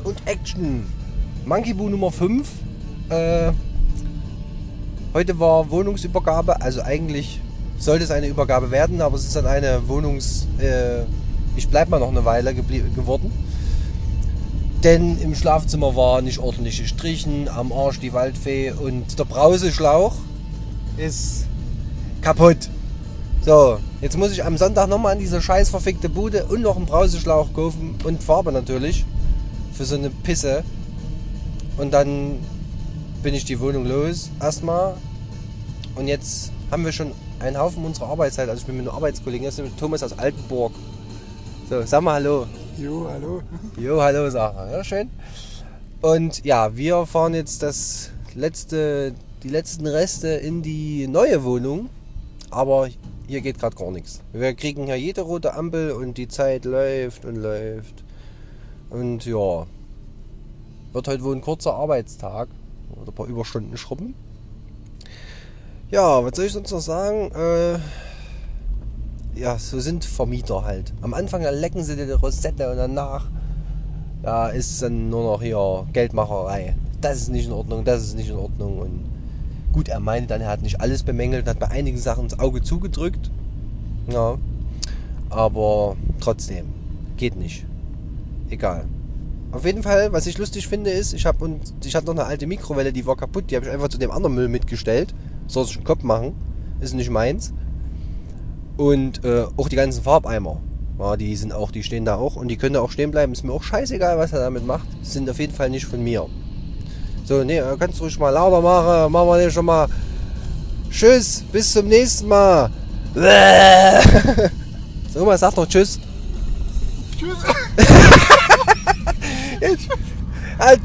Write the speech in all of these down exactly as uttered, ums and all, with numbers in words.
und Action. Monkey Boo Nummer fünf. Äh, heute war Wohnungsübergabe, also eigentlich sollte es eine Übergabe werden, aber es ist dann eine Wohnungs... Äh, ich bleib mal noch eine Weile geworden. Denn im Schlafzimmer war nicht ordentlich gestrichen, am Arsch die Waldfee und der Brauseschlauch ist kaputt. So, jetzt muss ich am Sonntag nochmal an diese scheiß verfickte Bude und noch einen Brauseschlauch kaufen und Farbe natürlich für so eine Pisse. Und dann bin ich die Wohnung los erstmal. Und jetzt haben wir schon einen Haufen unserer Arbeitszeit. Also ich bin mit einer Arbeitskollegen, das ist nämlich Thomas aus Altenburg. So, sag mal hallo. Jo, hallo. Jo, hallo, sag mal. Ja, schön. Und ja, wir fahren jetzt das letzte, die letzten Reste in die neue Wohnung. Aber hier geht gerade gar nichts. Wir kriegen ja jede rote Ampel und die Zeit läuft und läuft. Und ja, wird heute wohl ein kurzer Arbeitstag. Oder ein paar Überstunden schrubben. Ja, was soll ich sonst noch sagen? Äh, ja, so sind Vermieter halt. Am Anfang da lecken sie dir die Rosette und danach ja, ist dann nur noch hier Geldmacherei. Das ist nicht in Ordnung, das ist nicht in Ordnung. Und gut, er meinte dann, er hat nicht alles bemängelt und hat bei einigen Sachen das Auge zugedrückt. Ja, aber trotzdem, geht nicht. Egal. Auf jeden Fall, was ich lustig finde, ist, ich habe und ich hatte noch eine alte Mikrowelle, die war kaputt, die habe ich einfach zu dem anderen Müll mitgestellt. Soll ich einen Kopf machen, ist nicht meins. Und äh, auch die ganzen Farbeimer, ja, die sind auch, die stehen da auch und die können da auch stehen bleiben. Ist mir auch scheißegal, was er damit macht. Sind auf jeden Fall nicht von mir. So, nee, kannst du ruhig mal lauter machen. Machen wir den schon mal. Tschüss, bis zum nächsten Mal. So, mal sag doch Tschüss. Tschüss.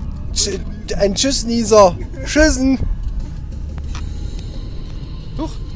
Ein Tschüss-Nieser. Tschüssen.